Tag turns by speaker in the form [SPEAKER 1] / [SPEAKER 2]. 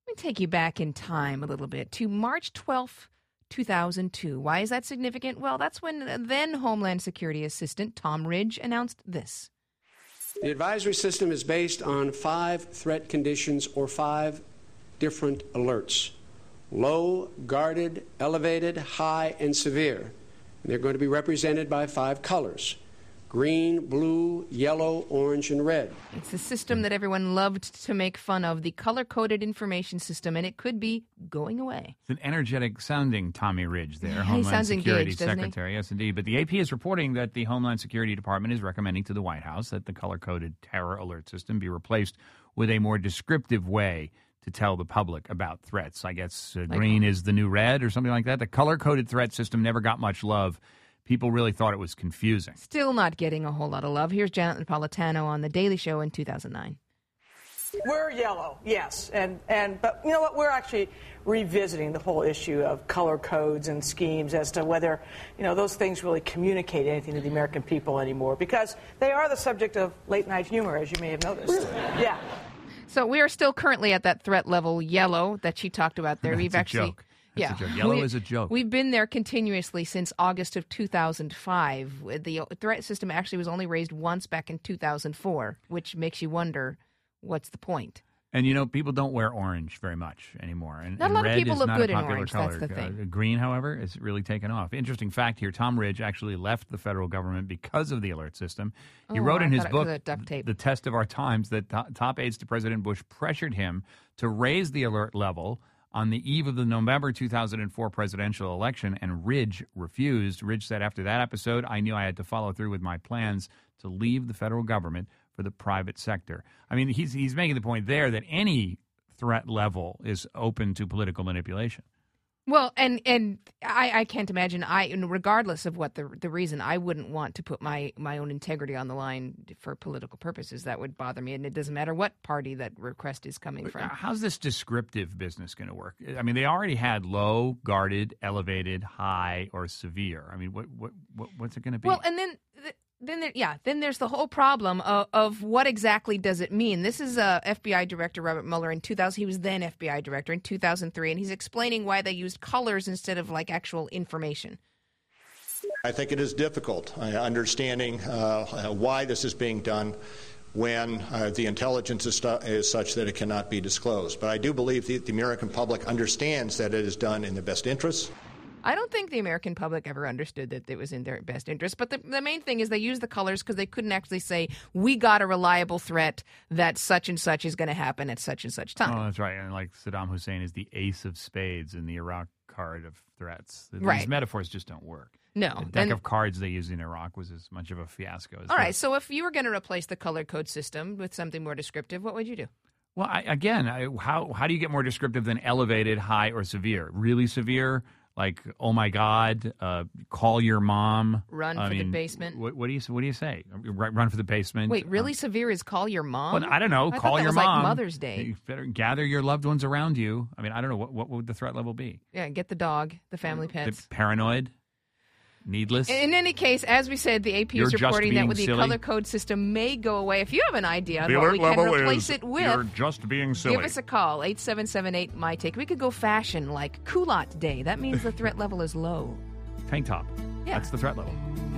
[SPEAKER 1] Let me take you back in time a little bit to March 12th, 2002. Why is that significant? Well, that's when then Homeland Security Assistant Tom Ridge announced this.
[SPEAKER 2] The advisory system is based on 5 threat conditions or 5 different alerts: low, guarded, elevated, high, and severe. And they're going to be represented by 5 colors: green, blue, yellow, orange, and red.
[SPEAKER 1] It's the system that everyone loved to make fun of, the color-coded information system, and it could be going away.
[SPEAKER 3] It's an energetic-sounding Tommy Ridge there,
[SPEAKER 1] Yeah, he
[SPEAKER 3] Homeland
[SPEAKER 1] sounds
[SPEAKER 3] Security
[SPEAKER 1] engaged, doesn't he?
[SPEAKER 3] Secretary. Yes, indeed. But the AP is reporting that the Homeland Security Department is recommending to the White House that the color-coded terror alert system be replaced with a more descriptive way to tell the public about threats. I guess green is the new red or something like that. The color-coded threat system never got much love. People really thought it was confusing.
[SPEAKER 1] Still not getting a whole lot of love. Here's Janet Napolitano on The Daily Show in 2009.
[SPEAKER 4] We're yellow, yes, but you know what? We're actually revisiting the whole issue of color codes and schemes as to whether, those things really communicate anything to the American people anymore, because they are the subject of late-night humor, as you may have noticed. Yeah.
[SPEAKER 1] So we are still currently at that threat level yellow that she talked about there.
[SPEAKER 3] That's a joke. That's a joke. Yellow is a joke.
[SPEAKER 1] We've been there continuously since August of 2005. The threat system actually was only raised once back in 2004, which makes you wonder, what's the point?
[SPEAKER 3] And, people don't wear orange very much anymore. And,
[SPEAKER 1] not a lot of people look good in
[SPEAKER 3] popular
[SPEAKER 1] orange,
[SPEAKER 3] color.
[SPEAKER 1] that's the thing.
[SPEAKER 3] Green, however, is really taken off. Interesting fact here, Tom Ridge actually left the federal government because of the alert system. He wrote in his book, The Test of Our Times, that top aides to President Bush pressured him to raise the alert level on the eve of the November 2004 presidential election, and Ridge refused. Ridge said, after that episode, I knew I had to follow through with my plans to leave the federal government for the private sector. I mean, he's making the point there that any threat level is open to political manipulation.
[SPEAKER 1] Well, and I can't imagine, regardless of what the reason, I wouldn't want to put my own integrity on the line for political purposes. That would bother me, and it doesn't matter what party that request is coming from.
[SPEAKER 3] How's this descriptive business going to work? I mean, they already had low, guarded, elevated, high, or severe. I mean, what's it going to be?
[SPEAKER 1] Well, and then there's the whole problem of what exactly does it mean. This is FBI Director Robert Mueller in 2000. He was then FBI Director in 2003, and he's explaining why they used colors instead of actual information.
[SPEAKER 5] I think it is difficult understanding why this is being done when the intelligence is such that it cannot be disclosed. But I do believe the American public understands that it is done in the best interests.
[SPEAKER 1] I don't think the American public ever understood that it was in their best interest. But the main thing is they used the colors because they couldn't actually say, we got a reliable threat that such and such is going to happen at such and such time.
[SPEAKER 3] Oh, that's right. And like Saddam Hussein is the ace of spades in the Iraq card of threats.
[SPEAKER 1] Right.
[SPEAKER 3] These metaphors just don't work.
[SPEAKER 1] No.
[SPEAKER 3] The deck of cards they used in Iraq was as much of a fiasco as
[SPEAKER 1] all right. So if you were going to replace the color code system with something more descriptive, what would you do?
[SPEAKER 3] Well, how do you get more descriptive than elevated, high, or severe? Really severe? Like, oh my God, call your mom.
[SPEAKER 1] Run for the basement.
[SPEAKER 3] What do you say? Run for the basement.
[SPEAKER 1] Wait, really severe is call your mom?
[SPEAKER 3] Well, I don't know.
[SPEAKER 1] I
[SPEAKER 3] call
[SPEAKER 1] thought that
[SPEAKER 3] your
[SPEAKER 1] was
[SPEAKER 3] mom.
[SPEAKER 1] Like Mother's Day.
[SPEAKER 3] You better gather your loved ones around you. I mean, I don't know. What would the threat level be?
[SPEAKER 1] Yeah, get the dog, the family pets.
[SPEAKER 3] Paranoid? Needless?
[SPEAKER 1] In any case, as we said, the AP is reporting that with the color code system may go away. If you have an idea on what we can replace it with,
[SPEAKER 3] you're just being silly.
[SPEAKER 1] Give us a call, 8778-MY-TAKE. We could go fashion like Culotte Day. That means the threat level is low.
[SPEAKER 3] Tank top.
[SPEAKER 1] Yeah.
[SPEAKER 3] That's the threat level.